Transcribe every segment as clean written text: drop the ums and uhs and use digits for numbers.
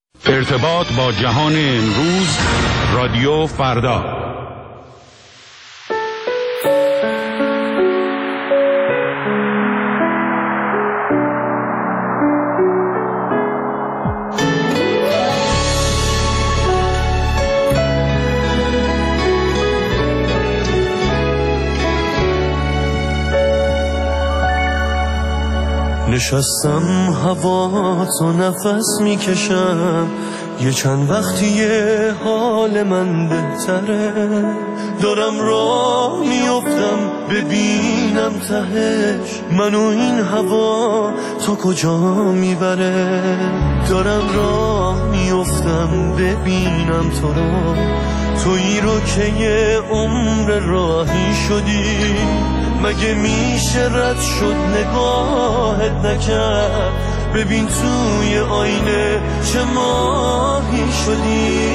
ارتباط با جهان امروز، رادیو فردا. نشستم هوا تو نفس میکشم، یه چند وقتیه حال من بهتره، دارم راه میافتم ببینم تهش منو این هوا تا کجا میبره، دارم راه میافتم ببینم تو رو، تویی رو که یه عمر راهی شدی، مگه میشه رد شد نگاهت نکرد، ببین توی آینه چه ماهی شدی،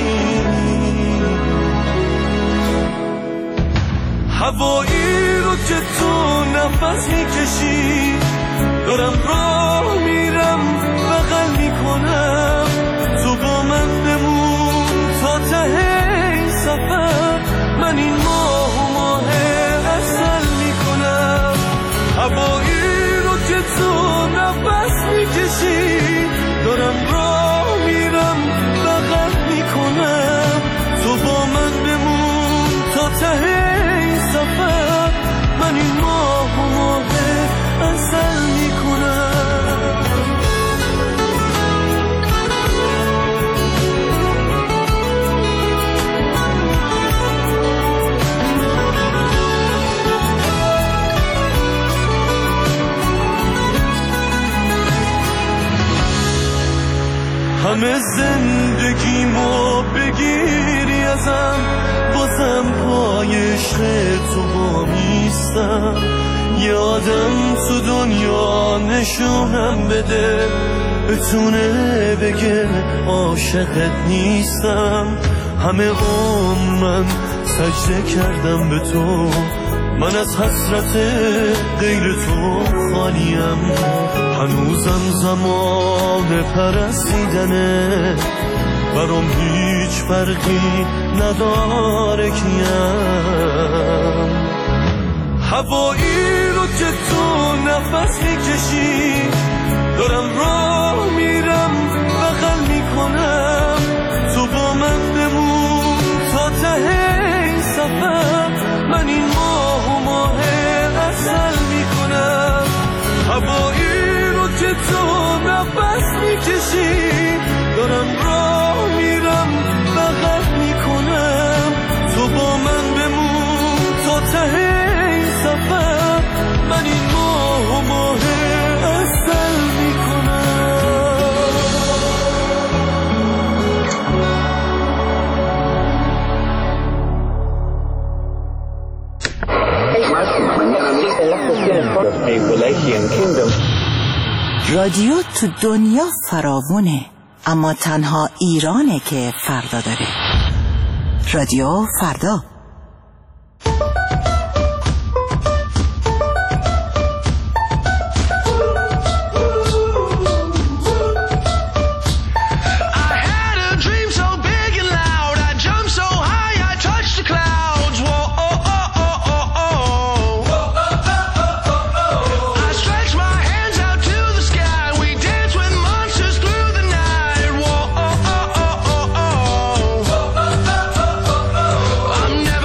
هوایی رو که تو نفس میکشی، دارم راه میرم بغل میکنم، تو با من بمون تا ته این سفر، من این ماه و ماه اصل میکنم، هوایی رو که تو نفس میکشی، دارم راه میرم بغل میکنم، تو با من بمون تا ته این سفر، من این ماه و ماه اصل میکنم. همه زندگیمو بگیری ازم، بازم پای عشق تو وامیستم، یه آدم تو دنیا نشونم بده، بتونه بگه عاشقت نیستم، همه عمر من سجده کردم به تو، من از حسرت غیر تو خالیم، هنوزم زمان پرستیدنه، برام هیچ فرقی نداره کیم، هوایی رو که تو نفس میکشی، دارم راه میرم بغل میکنم، تو با من بمون تا ته این سفر، من این ماه و ماه اصل میکنم، هوایی رو که تو نفس میکشی، دارم راه میرم بغل میکنم، تو با من بمون تا ته این سفر، من این ماه و ماه اصل میکنم. رادیو تو دنیا فراوونه، اما تنها ایرانه که فردا داره. رادیو فردا. I'm never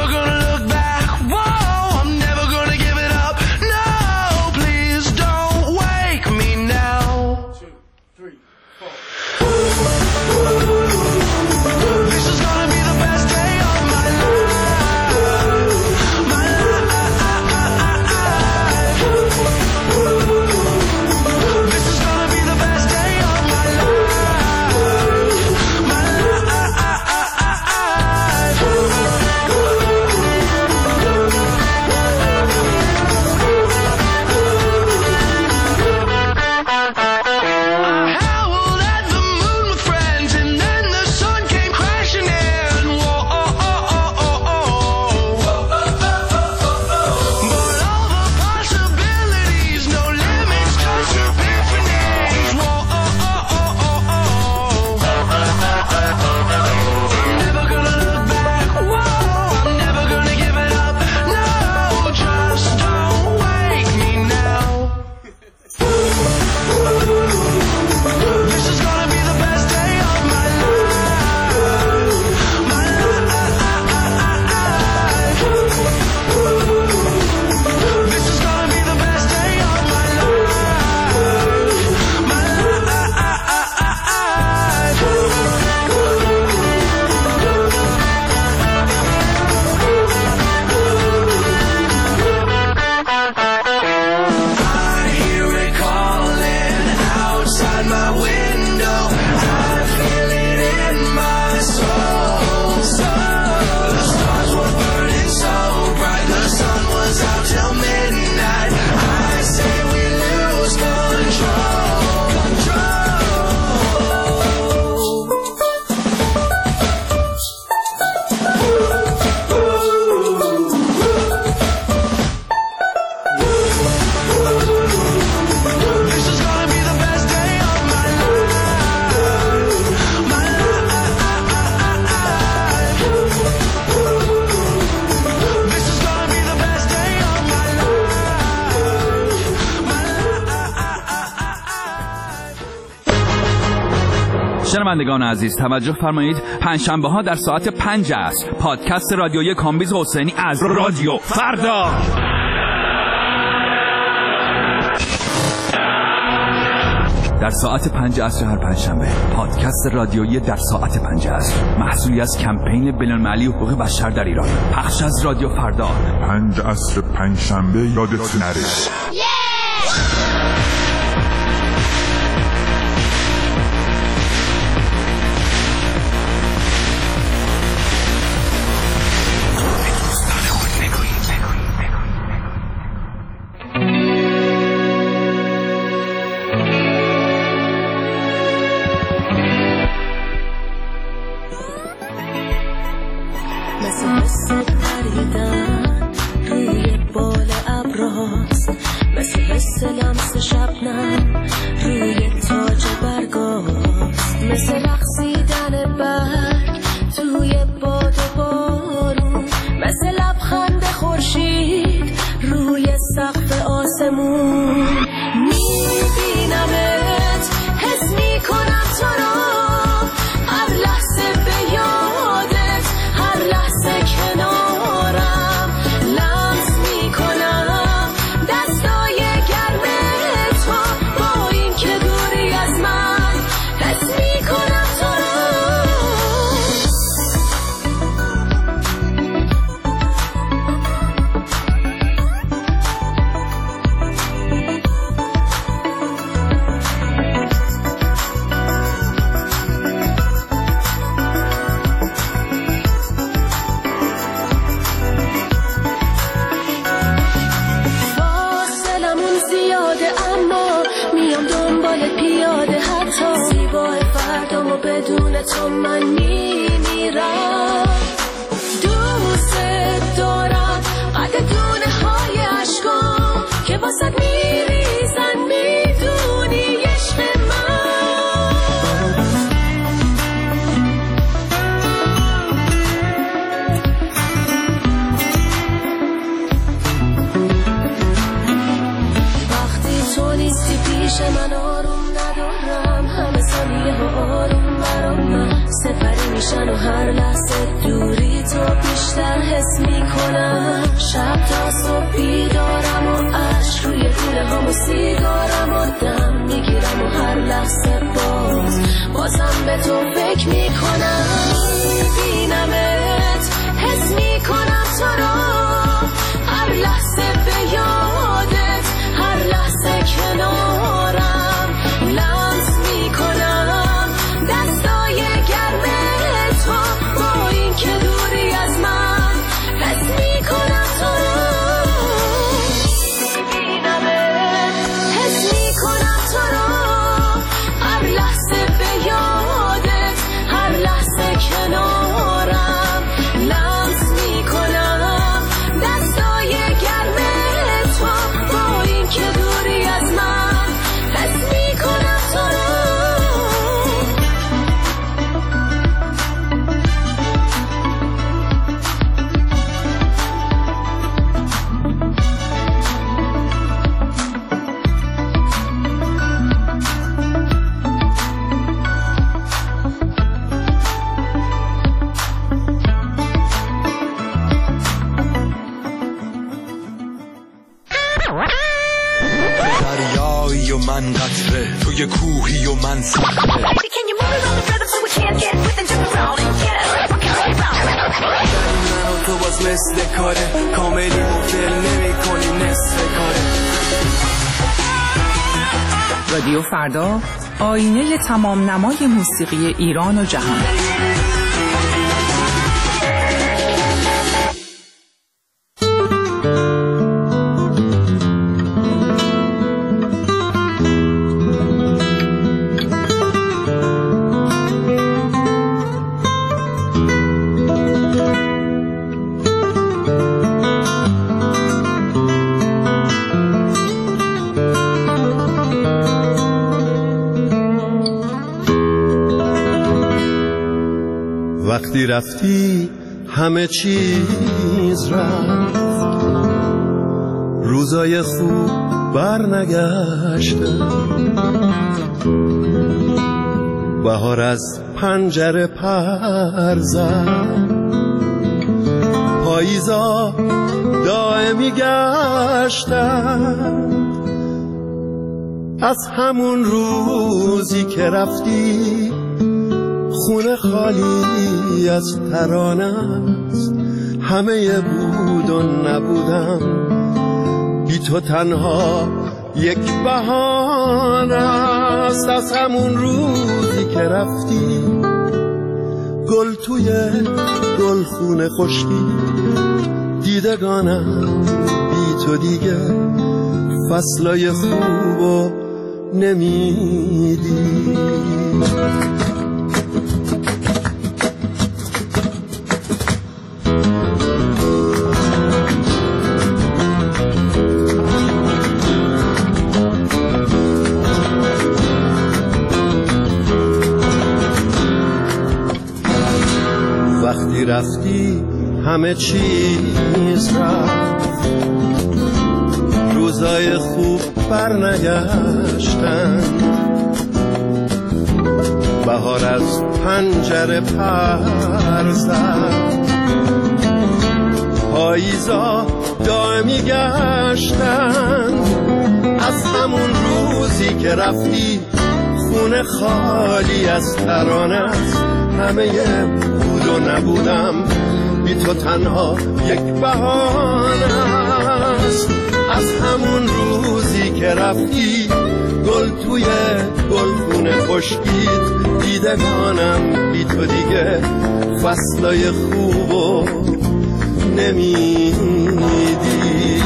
شنوندگان عزیز توجه فرمایید، پنجشنبه ها در ساعت 5 است پادکست رادیویی کامبیز حسینی از رادیو فردا. در ساعت 5 عصر هر پنجشنبه پادکست رادیویی در ساعت 5 عصر، محصولی از کمپین بین‌المللی حقوق بشر در ایران، پخش از رادیو فردا. 5 عصر پنجشنبه یادت نره. دریایی و من قطره، توی کوهی و من صخره. من و تو باز مثل کاره، کاملی مفل نمی کنی نصف کاره. رادیو فردا، آینه تمام نمای موسیقی ایران و جهان. وقتی رفتی همه چیز رفت، روزای خوب بر نگشتن، بهار از پنجره پر زد، پاییزا دائمی گشتن. از همون روزی که رفتی خونه خالی از ترانه است، همه بود و نبودم، بی تو تنها یک بهانه است. از همون روزی که رفتی گل توی گلخونه خشکی، دیدگانم بی تو دیگه فصلای خوبو نمیدی. وقتی رفتی همه چیز رفت، روزای خوب برنگشتن. بهار از پنجره پر زد، پاییزا دائمی گشتن. از همون روزی که رفتی خونه خالی از ترانه است، همه بود و نبودم، بی تو تنها یک بهانه است. از همون روزی که رفتی گل توی گلخونه خشکید، دیدگانم بی تو دیگه فصلای خوبو نمیدی.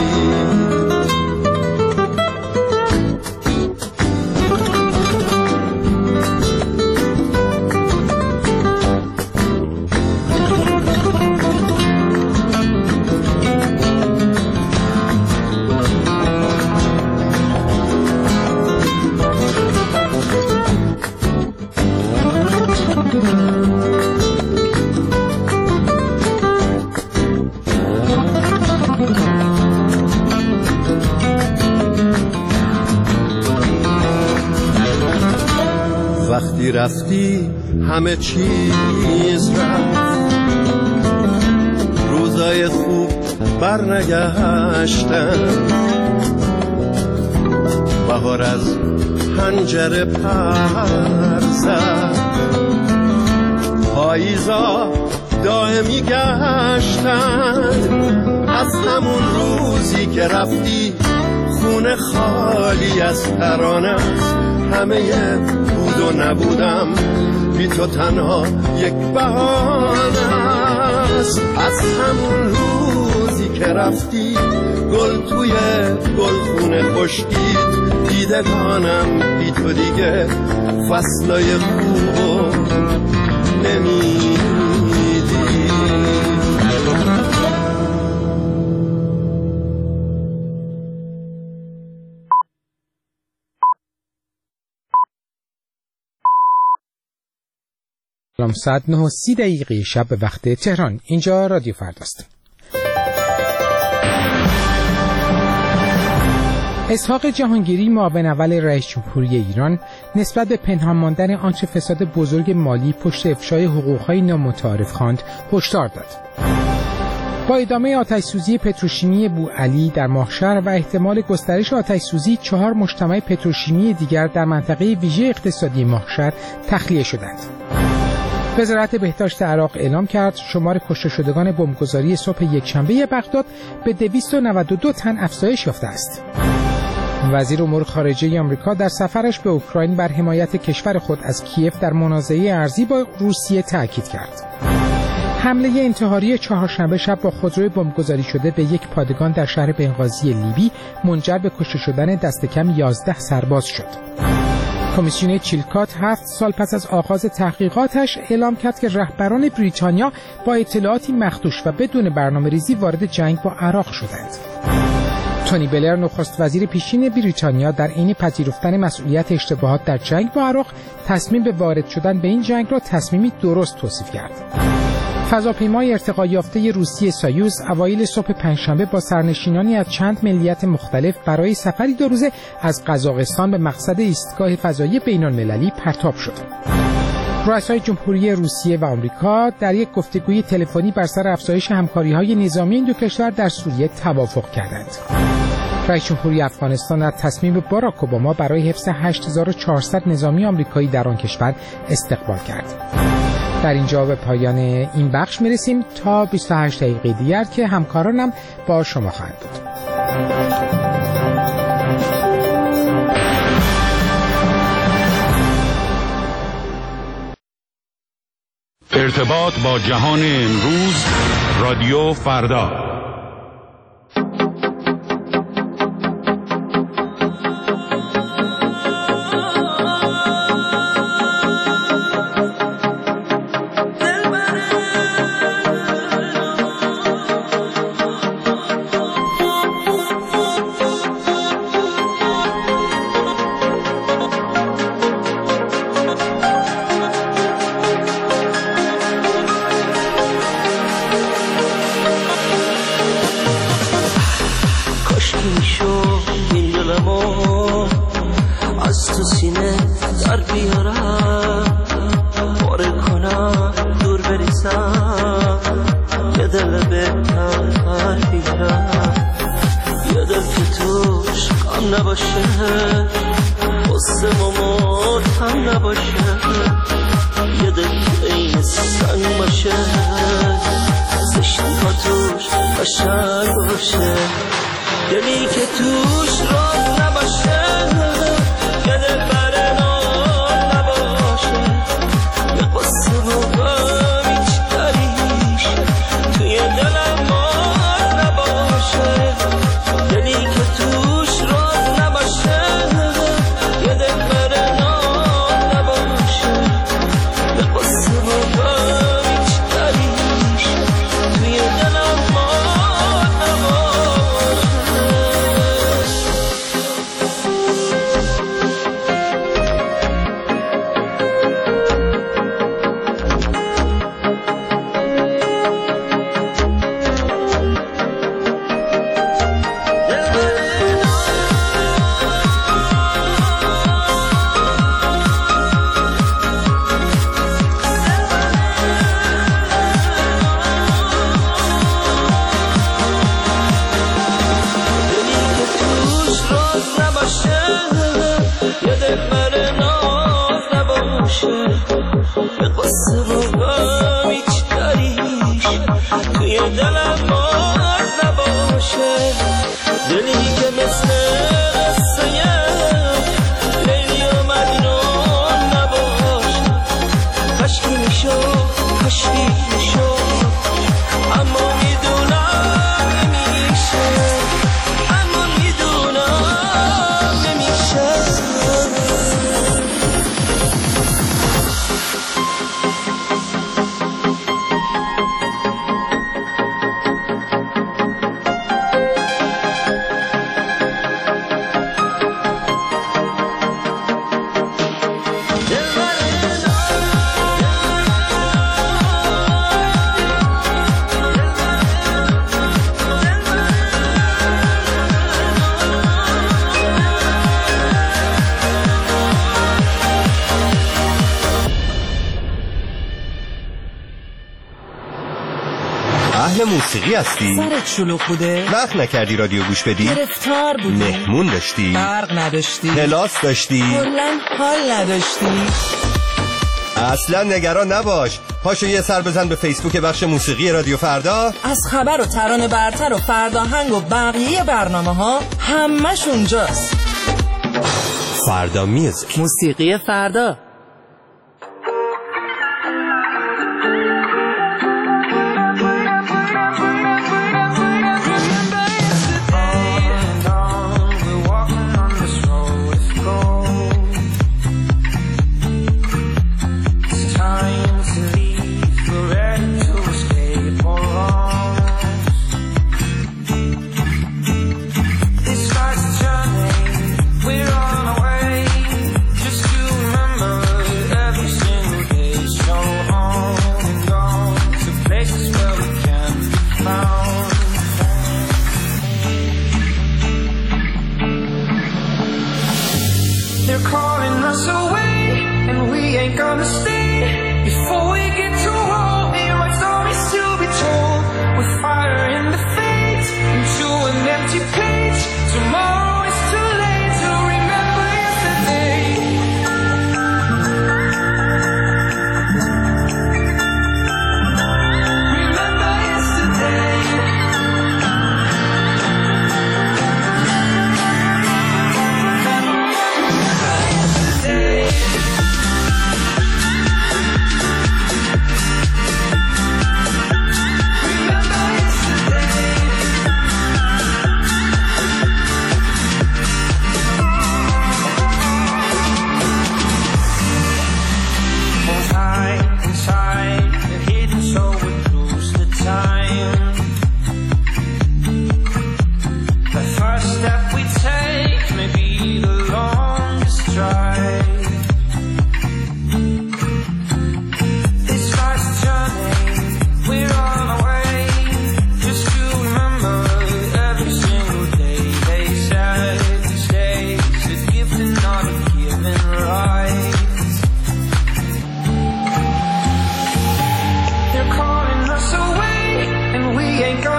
وقتی رفتی همه چیز رفت، روزای خوب برنگشتن. بهار از پنجره پر زد، پاییزا دائمی گشتن. از همون روزی که رفتی خونه خالی از ترانه است، همه بود و نبودم، بی تو تنها یک بهانه است. از همون روزی که رفتی گل توی گلخونه خشکید، دیدگانم بی تو دیگه فصلای خوبو نمیدی. ساعت 9:30 شب به وقت تهران. اینجا رادیو فرداست. اسحاق جهانگیری، معاون اول رئیس جمهوری ایران، نسبت به پنهان ماندن آنچه فساد بزرگ مالی پشت افشای حقوق‌های نامتعارف خواند هشدار داد. با ادامه آتش‌سوزی پتروشیمی بوعلی در ماهشهر و احتمال گسترش آتش‌سوزی، 4 مجتمع پتروشیمی دیگر در منطقه ویژه اقتصادی ماهشهر تخلیه شدند. وزارت بهداشت عراق اعلام کرد شمار کشته شدگان بمبگذاری صبح یکشنبه بغداد به 292 تن افزایش یافته است. وزیر امور خارجه آمریکا در سفرش به اوکراین بر حمایت کشور خود از کیف در منازعه ارزی با روسیه تاکید کرد. حمله انتحاری چهارشنبه شب با خودروی بمبگذاری شده به یک پادگان در شهر بنغازی لیبی منجر به کشته شدن دست کم 11 سرباز شد. کمیسیون چیلکات 7 سال پس از آغاز تحقیقاتش اعلام کرد که رهبران بریتانیا با اطلاعاتی مخدوش و بدون برنامه‌ریزی وارد جنگ با عراق شدند. تونی بلر نخست وزیر پیشین بریتانیا در عین پذیرفتن مسئولیت اشتباهات در جنگ با عراق تصمیم به وارد شدن به این جنگ را تصمیمی درست توصیف کرد. فضاپیمای ارتقا یافته روسی سایوز اوایل صبح پنجشنبه با سرنشینانی از چند ملیت مختلف برای سفری 2 روزه از قزاقستان به مقصد ایستگاه فضایی بین‌المللی پرتاب شد. رؤسای جمهوری روسیه و آمریکا در یک گفتگوی تلفنی بر سر افزایش همکاری‌های نظامی این دو کشور در سوریه توافق کردند. رئیس جمهوری افغانستان از تصمیم باراک اوباما برای حفظ 8400 نظامی آمریکایی در آن کشور استقبال کرد. در اینجا به پایان این بخش میرسیم تا 28 دقیقه دیگر که همکارانم با شما خواهند بود. ارتباط با جهان امروز، رادیو فردا. موسیقی هستی؟ سرت شلوغ بوده؟ وقت نکردی رادیو گوش بدی؟ گرفتار بودی؟ مهمون داشتی؟ برق نداشتی؟ کلاس داشتی؟ کلاً حال نداشتی؟ اصلا نگران نباش، پاشو یه سر بزن به فیسبوک بخش موسیقی رادیو فردا. از خبر و ترانه برتر و فرداهنگ و بقیه برنامه ها همش اونجاست. فردا میوزیک، موسیقی فردا. We're on our way, just to remember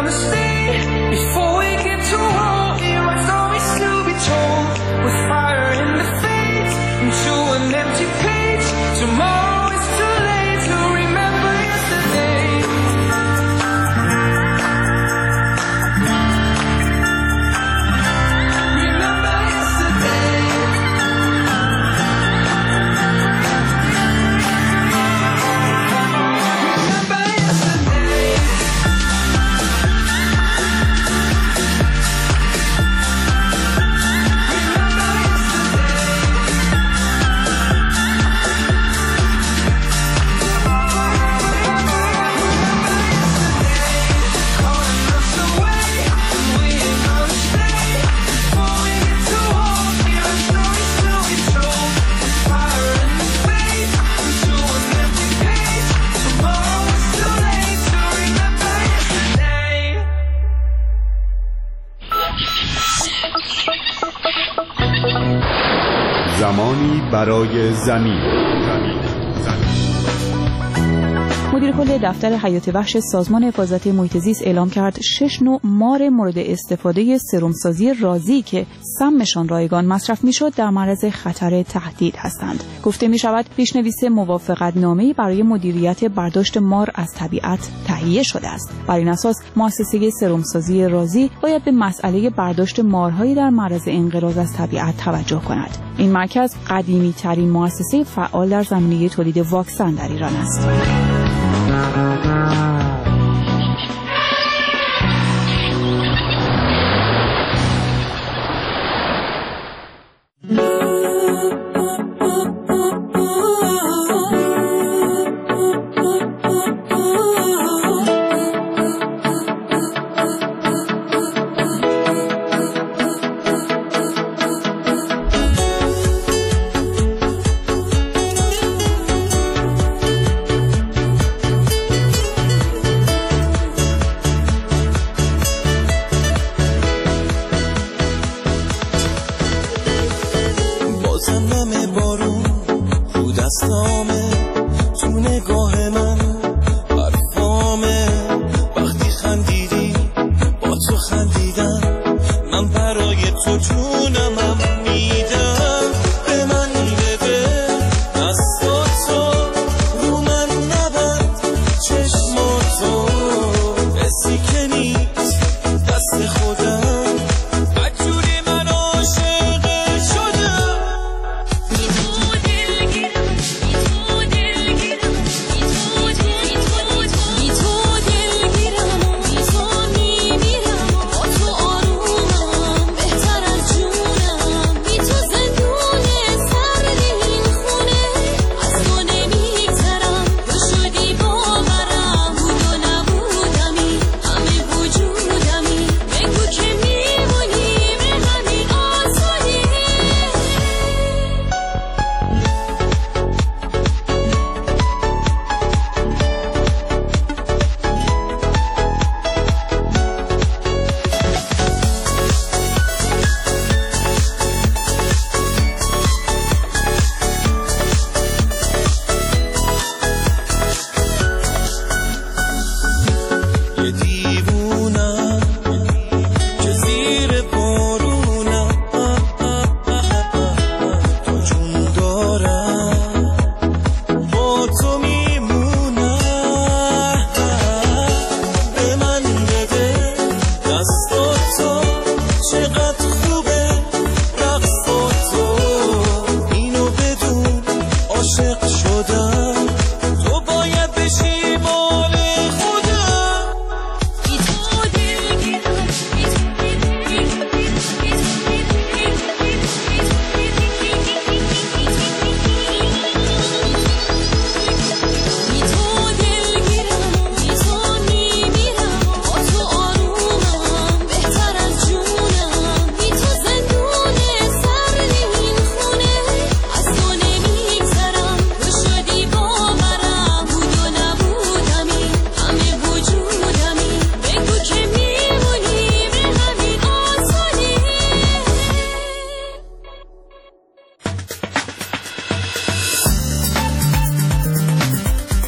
gonna stay before we get to war? Hear my stories to be told, with fire in the face into an empty page. Tomorrow is too late to remember yesterday. Remember yesterday. Remember yesterday. زمانی برای زمین. مدیر کل دفتر حیات وحش سازمان حفاظت محیط زیست اعلام کرد 6 نوع مار مورد استفاده سرمسازی رازی که سمشان رایگان مصرف میشد در معرض خطر تهدید هستند. گفته می شود پیشنویس موافقتنامه‌ای برای مدیریت برداشت مار از طبیعت تهیه شده است. بر این اساس مؤسسه سرمسازی رازی باید به مسئله برداشت مارهایی در معرض انقراض از طبیعت توجه کند. این مرکز قدیمی ترین مؤسسه فعال در زمینه تولید واکسن در ایران است.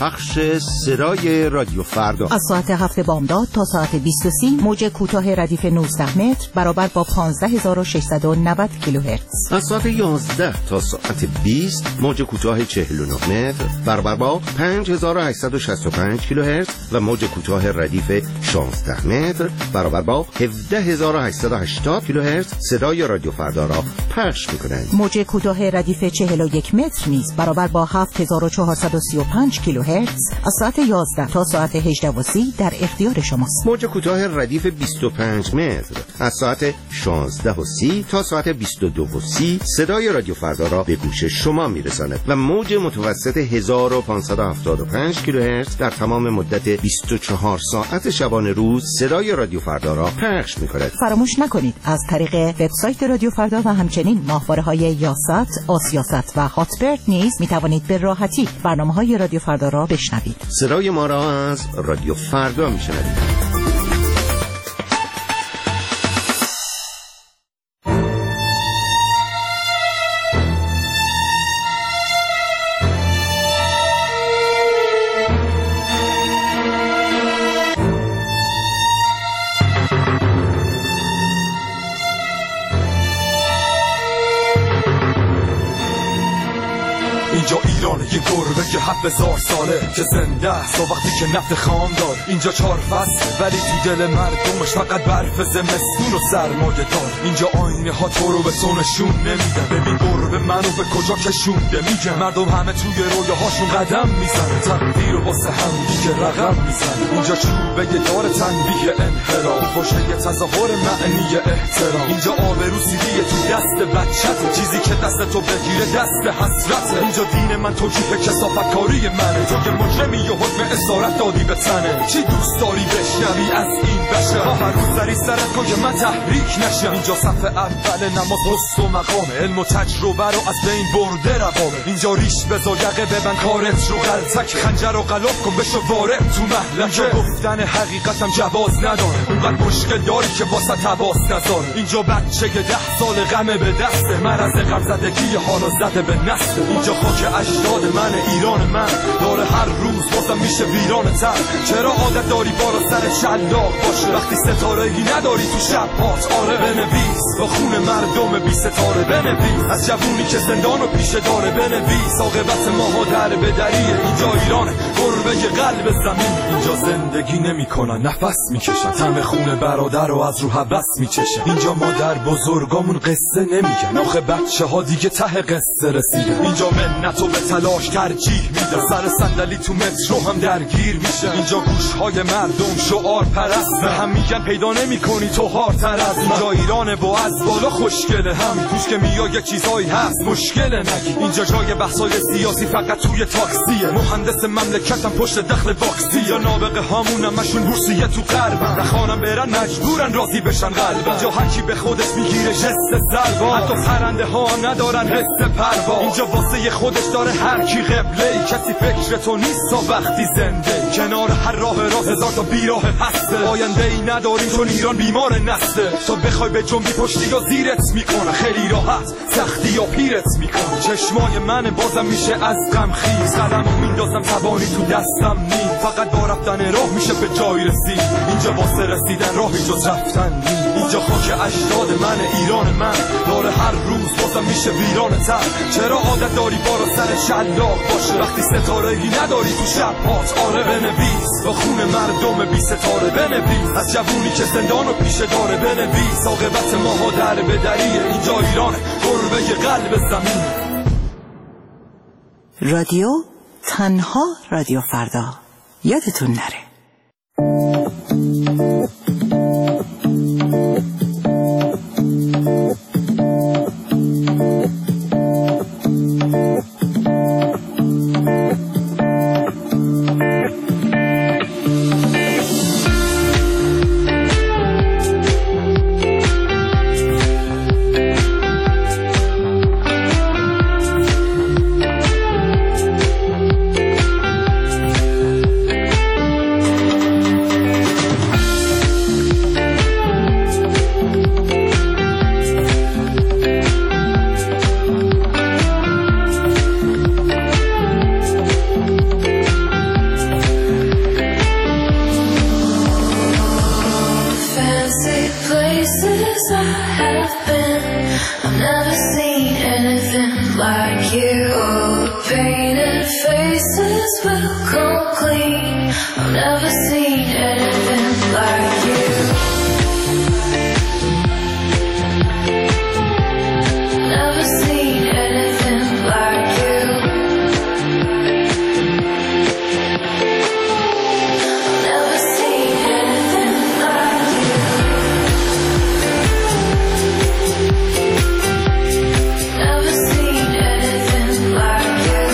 پخش صدای رادیو فردا از ساعت 7 بامداد تا ساعت 20:30 موج کوتاه ردیف 19 متر برابر با 15690 کیلوهرتز. از ساعت 11 تا ساعت 20 موج کوتاه 49 متر برابر با 5865 کیلوهرتز و موج کوتاه ردیف 16 متر برابر با 17880 کیلوهرتز صدای رادیو فردا را پخش می‌کنند. موج کوتاه ردیف 41 متر نیز برابر با 7435 کیلوهرتز از ساعت 11 تا ساعت 18:30 در اختیار شماست. موج کوتاه ردیف 25 متر از ساعت 16:30 تا ساعت 22:30 صدای رادیو فردا را به گوش شما میرساند و موج متوسط 1575 کیلوهرتز در تمام مدت 24 ساعت شبانه روز صدای رادیو فردا را پخش می‌کند. فراموش نکنید از طریق وبسایت رادیو فردا و همچنین ماهواره‌های یاست، آسیاست و هاتبرد نیز می‌توانید به راحتی برنامه‌های رادیو فردا را بشنوید. صدای ما را از رادیو فردا می‌شنوید. اینجا ایرانه یه گربه که 7000 ساله که زنده است و وقتی که نفت خام دار. اینجا 4 فصل ولی تو دل مردمش فقط برف زمستون و سرمایه دار. اینجا آینه ها تو رو به تو نشون نمیدن. ببین گربه منو به کجا کشونده میگن. مردم همه توی رویاهاشون قدم میزنه، تقدیر و واسه هم دیگه رقم میزنه. اینجا چوبه دار تنبیه انحراف، باشه یه تظاهر معنی احترام. اینجا آبرو سیدیه تو دست بچته، چیزی که دست تو بگیره دست حسرته. اینجا دین من توجیه کثافتکاری منه، تو که مجرمی و حکم اسارت دادی به تنه. چی دوست داری بشنوی از این بشر؟ هر روز داری سرت کن که من تحریک نشم. اینجا صف اول نماز حس و مقامه، علم و تجربه رو از بین برده روامه. اینجا ریش بزا یقه ببن کارت رو غلطک، خنجر رو غلاف کن بشو وارد تو محلکه. اینجا گفتن حقیقتم جواز نداره، اونقدر مشکل داری که واسه تواس نذاره. اینجا بچه که 10 سال غمه به دسته، مرض غمزدگی حالا زده به نسل. اینجا خاک اجداد من، ایران من داره هر روز بازم میشه ویران تر. چرا عادت داری بالا سر شلاق باشه وقتی ستاره‌ای نداری تو شب هات؟ آره بنویس با خون مردم بی ستاره، بنویس از جوونی که زندان و پیشه داره، بنویس عاقبت ماها در بدریه. اینجا ایرانه گربه قلب زمین، اینجا زندگی نمیکنن نفس میکشن، طعم خون برادر رو از رو هوس میچشن. اینجا مادر بزرگامون قصه نمیگن، آخه بچه ها دیگه ته قصه رسیدن. اینجا منتو به تلاش ترجیح میدن، سر صندلی تو مترو هم درگیر میشن. اینجا گوشهای مردم شعار پرست، به هم میگن پیدا نمیکنی تو هارتر از. اینجا ایرانه با از بالا خوشگله، همین توش که میای یه چیزایی هست مشکل نگی. اینجا جای بحثای سیاسی فقط توی تاکسیه، مهندس مملکتم پشت دخل باکسیه. یا نابغه هامون همشون بورسیه تو غربن، نخوانم برن مجبورن راضی بشن قلبن. اینجا هر کی به خودش میگیره جست سربا، حتی پرنده ها ندارن حس پروا. اینجا واسه خودش داره هر کی قبله، کسی فکر تو نیست تا وقتی زنده. کنار هر راه 1000 تا بیراه هسته، آینده ای نداریم چون ایران بیمار نسته. تو بخوای به جنبی پشتی یا زیرت میکنه، خیلی راحت سختی یا پیرت میکنه. چشمای من بازم میشه از غم خیز، قلمو میندازم زبانی تو دستم نیست. فقط با رفتن راه میشه به جای رسید، اینجا واسه رسیدن راهی جز رفتن نیست. اینجا خاک اجداد من، ایران من داره هر روز بازم میشه ویران تر. چرا عادت داری بالا سر شلاق باشه وقتی ستاره‌ای نداری تو شب هات؟ آره بنویس با خون مردم بی ستاره، بنویس از جوونی که زندان و پیشه داره، بنویس عاقبت ماها در بدریه. اینجا ایرانه گربه قلب زمین. رادیو تنها رادیو فردا، یادتون نره. come clean. I've never seen anything like you. Never seen anything like you. I've never seen anything like you. Never seen anything like you.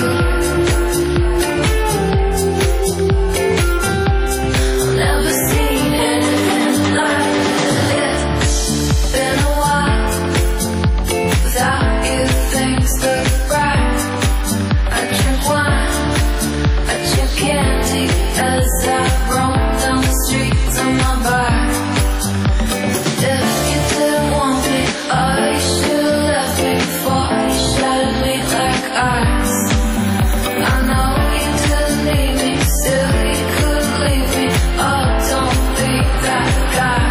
I've never seen anything like you. It's been a while without you, things look bright. I drink wine, I drink candy as I roam down the streets on my bike. If you didn't want me, oh, you should've left me before you shattered me like ice. I know you didn't need me, still you couldn't leave me. Oh, don't be that guy.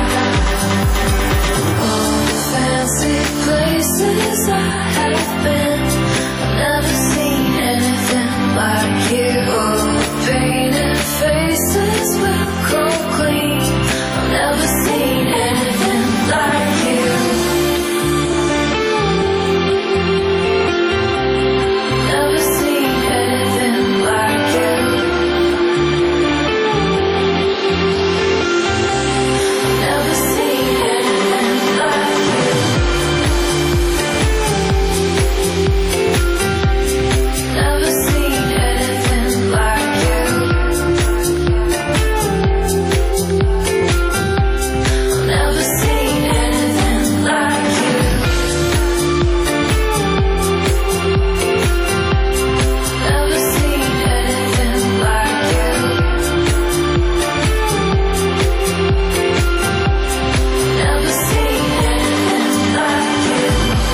All the fancy places I have been, I've never seen anything like you. Oh, painted faces will come clean. I've never seen anything like you. Never seen anything like you. Never seen anything like you. Never seen anything like you. Never seen anything like you. Never seen anything like you. Never seen anything like you.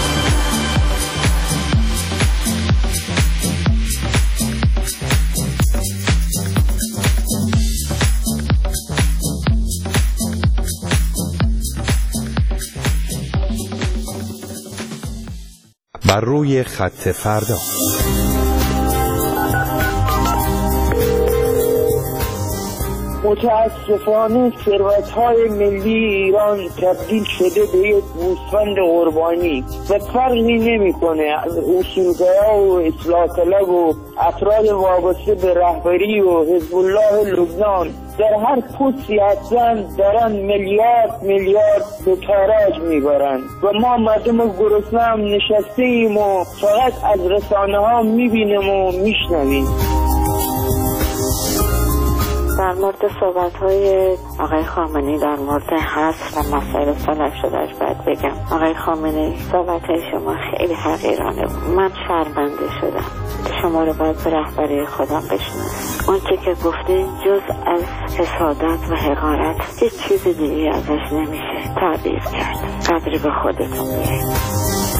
بر روی خط فردا. متاسفانه ثروت‌های ملی ایران تبدیل شده به یک گوسفند قربانی و فرقی نمی‌کنه. اصولگرا و اصلاح طلب و افراد وابسته به رهبری و حزب الله لبنان در هر پستی هستن دارن میلیارد به تاراج میبرن و ما مردم گرسنه هم نشسته ایم و فقط از رسانه ها میبینیم و میشنویم. در مورد صحبت‌های آقای خامنه‌ای در مورد حصر و مسائل صلح شدهش باید بگم آقای خامنه‌ای صحبت‌های شما خیلی حقیرانه بود. من شرمنده شدم. شما رو باید به رهبری خودم بشناسم. اون که گفتین جز از حسادت و حقارت هیچ چیز دیگه ازش نمیشه تعبیر کرد. قدری به خودتون بیایید.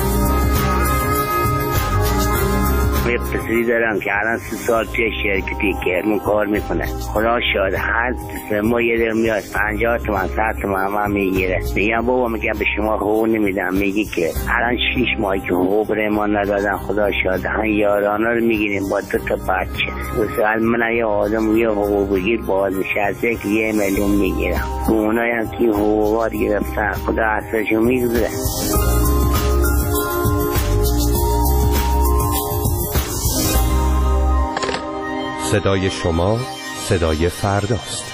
یه پسری دارم که الان 3 سال توی شرکتی کرمون کار میکنه. خدا شاید هر 3 ماه یه در میاد 50 تومن 100 تومن هم میگیره. میگم بابا میگم به شما حقوق نمیدم. میگی که الان 6 ماهی که حقوق ما ندادن. خدا شاید هم یارانه رو میگیریم با 2 تا بچه. مثلا من یه آدم یه حقوق بگیر بازنشسته که 1 میلیون میگیرم. اونایی هم که حقوقات گرفتن خدا اصلشو میگذره. صدای شما صدای فرداست.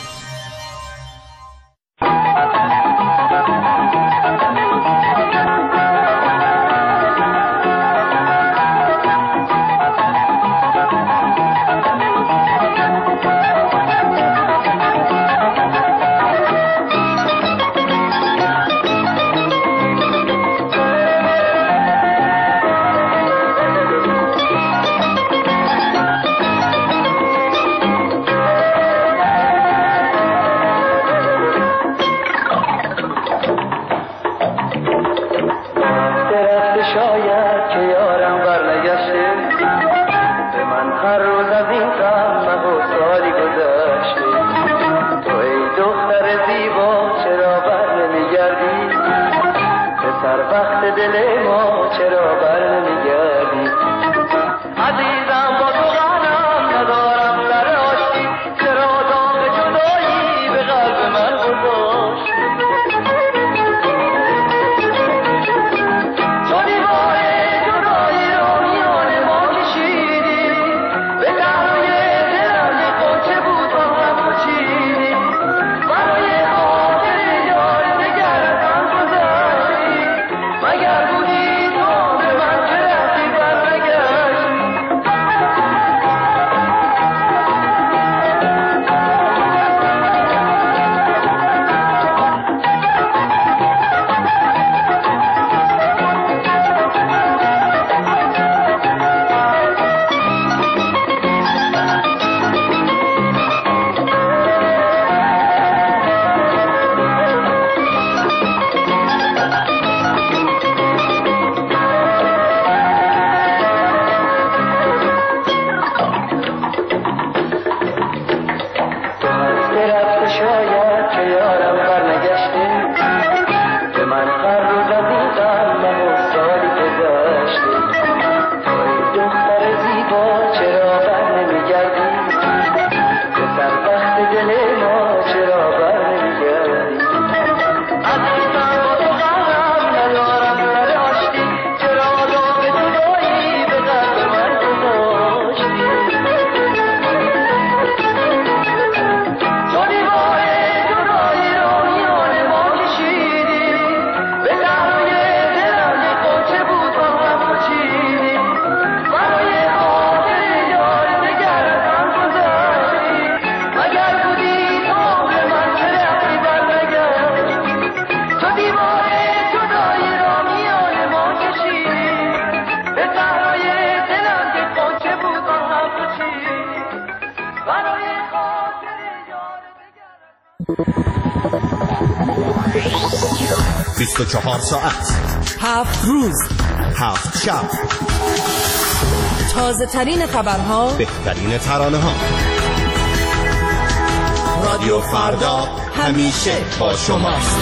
24 ساعت 7 روز 7 شب، تازه ترین خبرها، بهترین ترانه ها. رادیو فردا همیشه با شماست.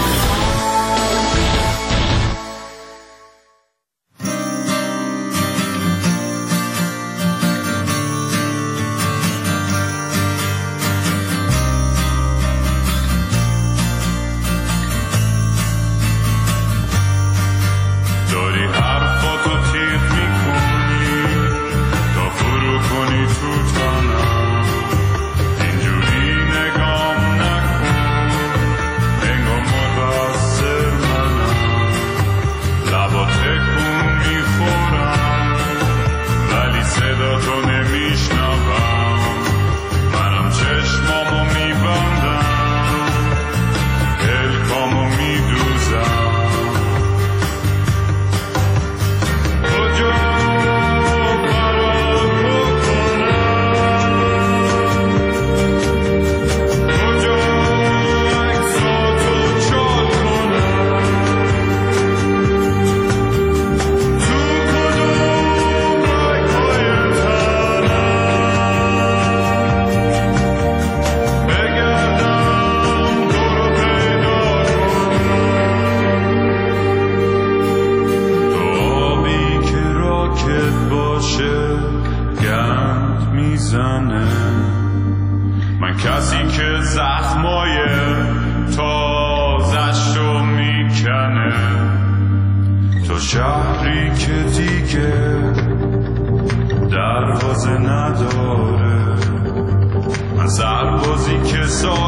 سربازی که